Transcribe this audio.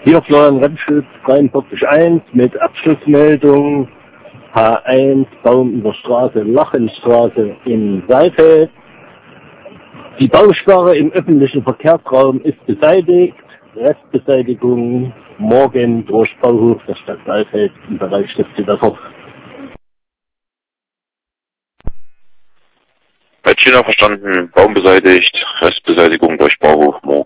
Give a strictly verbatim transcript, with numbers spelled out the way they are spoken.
Hier Florian Remschütz, dreiundvierzig eins mit Abschlussmeldung H eins, Baum in der Straße, Lachenstraße in Saalfeld. Die Bausperre im öffentlichen Verkehrsraum ist beseitigt. Restbeseitigung morgen durch Bauhof der Stadt Saalfeld im Bereich des Gewässers. Bei China verstanden, Baum beseitigt, Restbeseitigung durch Bauhof morgen.